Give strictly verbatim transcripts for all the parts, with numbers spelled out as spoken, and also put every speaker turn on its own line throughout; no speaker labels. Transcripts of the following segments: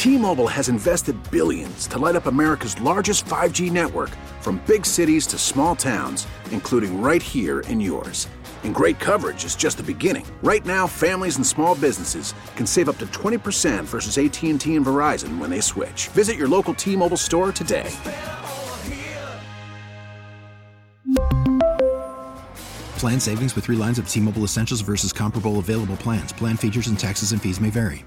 T-Mobile has invested billions to light up America's largest five G network, from big cities to small towns, including right here in yours. And great coverage is just the beginning. Right now, families and small businesses can save up to twenty percent versus A T and T and Verizon when they switch. Visit your local T-Mobile store today.
Plan savings with three lines of T-Mobile Essentials versus comparable available plans. Plan features and taxes and fees may vary.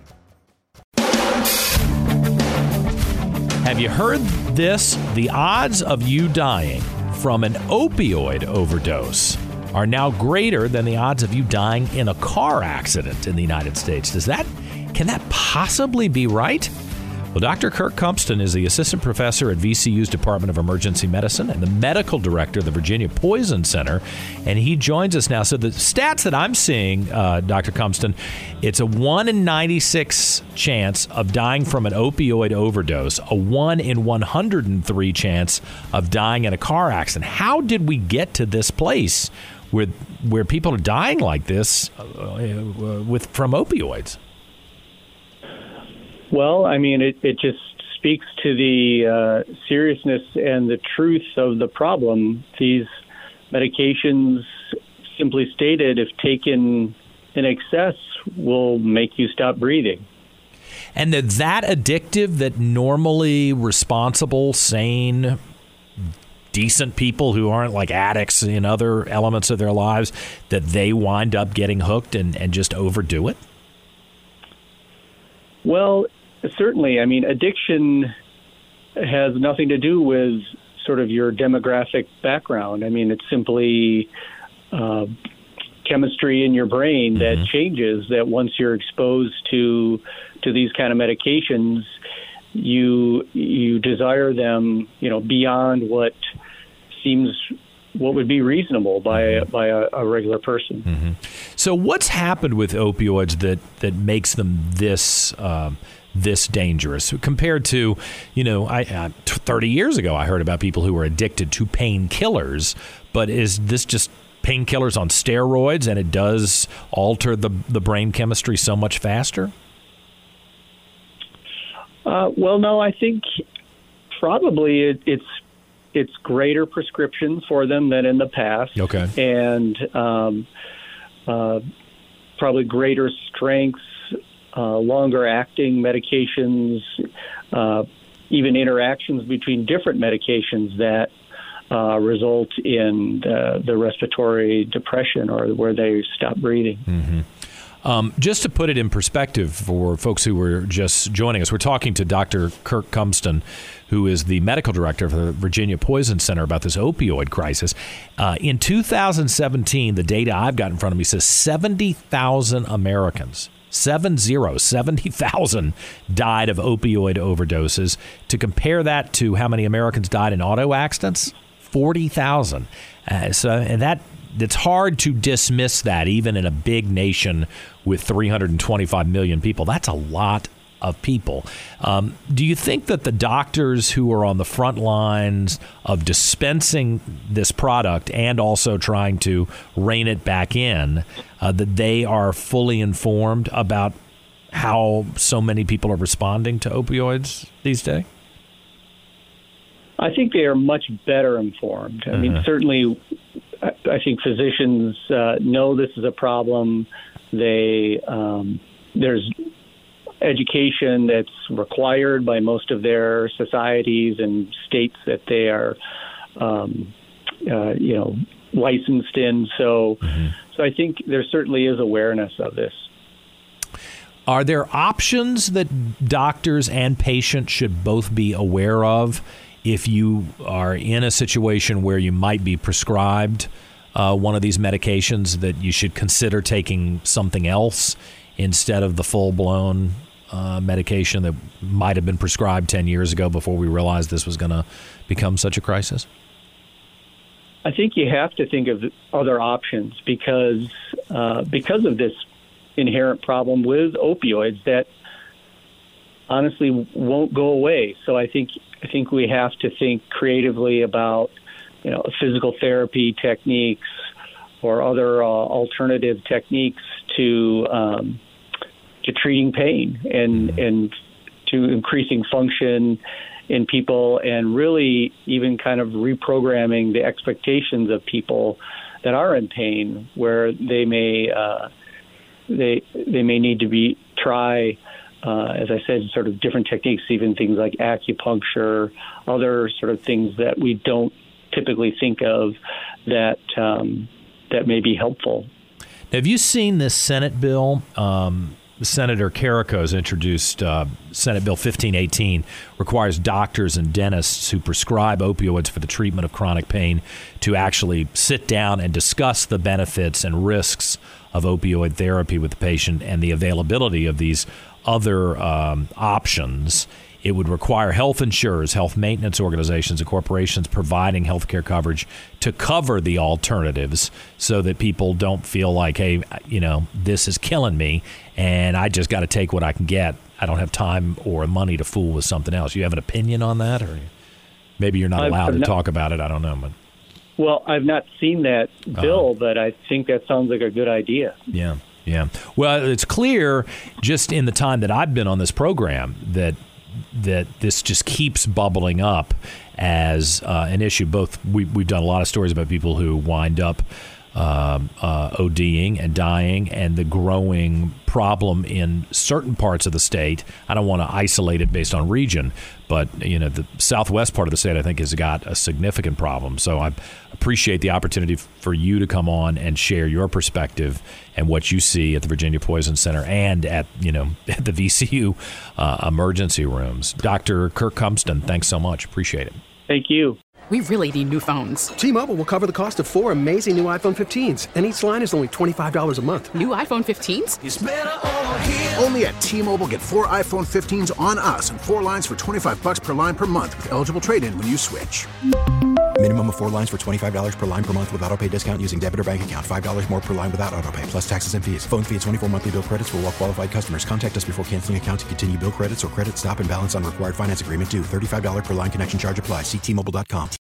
Have you heard this? The odds of you dying from an opioid overdose are now greater than the odds of you dying in a car accident in the United States. Does that, can that possibly be right? Well, Doctor Kirk Kumston is the assistant professor at V C U's Department of Emergency Medicine and the medical director of the Virginia Poison Center, and he joins us now. So the stats that I'm seeing, uh, Doctor Kumston, it's a one in ninety-six chance of dying from an opioid overdose, a one in one hundred three chance of dying in a car accident. How did we get to this place where where people are dying like this uh, with from opioids?
Well, I mean, it, it just speaks to the uh, seriousness and the truth of the problem. These medications, simply stated, if taken in excess, will make you stop breathing.
And they're that addictive that normally responsible, sane, decent people who aren't like addicts in other elements of their lives, that they wind up getting hooked and, and just overdo it?
Well, certainly. I mean, addiction has nothing to do with sort of your demographic background. I mean, it's simply uh, chemistry in your brain that mm-hmm. changes, that once you're exposed to to these kind of medications, you you desire them, you know, beyond what seems what would be reasonable by mm-hmm. by a, a regular person.
Mm-hmm. So what's happened with opioids that, that makes them this um, this dangerous compared to, you know, I uh, thirty years ago I heard about people who were addicted to painkillers, but is this just painkillers on steroids and it does alter the the brain chemistry so much faster?
Uh, well, no, I think probably it, it's it's greater prescriptions for them than in the past.
Okay.
And um, uh, probably greater strengths, uh, longer acting medications, uh, even interactions between different medications that uh, result in uh, the respiratory depression or where they stop breathing.
Mm-hmm. Um, just to put it in perspective for folks who were just joining us, we're talking to Doctor Kirk Kumston, who is the medical director of the Virginia Poison Center, about this opioid crisis. Uh, in two thousand seventeen, the data I've got in front of me says seventy thousand Americans, seven zero, seventy thousand died of opioid overdoses. To compare that to how many Americans died in auto accidents, forty thousand. Uh, so, and that it's hard to dismiss that, even in a big nation with three hundred twenty-five million people. That's a lot of people. Um, do you think that the doctors who are on the front lines of dispensing this product and also trying to rein it back in, uh, that they are fully informed about how so many people are responding to opioids these days?
I think they are much better informed. I mm-hmm. mean, certainly, I, I think physicians uh, know this is a problem. They um, there's education that's required by most of their societies and states that they are, um, uh, you know, licensed in. So, mm-hmm. so I think there certainly is awareness of this.
Are there options that doctors and patients should both be aware of if you are in a situation where you might be prescribed uh, one of these medications, that you should consider taking something else instead of the full-blown uh, medication that might have been prescribed ten years ago before we realized this was going to become such a crisis?
I think you have to think of other options because uh, because of this inherent problem with opioids that honestly won't go away. So I think I think we have to think creatively about, you know, physical therapy techniques or other uh, alternative techniques to um, to treating pain and and to increasing function in people, and really even kind of reprogramming the expectations of people that are in pain, where they may uh, they they may need to be try, uh, as I said, sort of different techniques, even things like acupuncture, other sort of things that we don't typically think of that um, that may be helpful.
Have you seen this Senate bill? Um, Senator Carrico has introduced uh, Senate Bill fifteen eighteen, requires doctors and dentists who prescribe opioids for the treatment of chronic pain to actually sit down and discuss the benefits and risks of opioid therapy with the patient and the availability of these other um, options. It would require health insurers, health maintenance organizations, and corporations providing health care coverage to cover the alternatives so that people don't feel like, hey, you know, this is killing me and I just got to take what I can get. I don't have time or money to fool with something else. You have an opinion on that? Or maybe you're not
I've,
allowed
I've
to
not,
talk about it. I don't know. But.
Well, I've not seen that bill,
uh-huh.
but I think that sounds like a good idea.
Yeah, yeah. Well, it's clear just in the time that I've been on this program that that this just keeps bubbling up as uh, an issue. Both we, we've done a lot of stories about people who wind up um, uh, ODing and dying, and the growing problem in certain parts of the state. I don't want to isolate it based on region, but you know, the southwest part of the state, I think, has got a significant problem. So I appreciate the opportunity for you to come on and share your perspective and what you see at the Virginia Poison Center and at you know at the V C U uh, emergency rooms. Doctor Kirk Kumston, thanks so much. Appreciate it.
Thank you.
We really need new phones.
T-Mobile will cover the cost of four amazing new iPhone fifteens, and each line is only twenty-five dollars a month.
New iPhone fifteens?
It's better over here. Only at T-Mobile, get four iPhone fifteens on us and four lines for twenty-five dollars per line per month with eligible trade-in when you switch.
Minimum of four lines for twenty-five dollars per line per month with autopay discount using debit or bank account. five dollars more per line without autopay, plus taxes and fees. Phone fee at twenty-four monthly bill credits for well-qualified customers. Contact us before canceling account to continue bill credits or credit stop and balance on required finance agreement due. thirty-five dollars per line connection charge applies. See T Mobile dot com.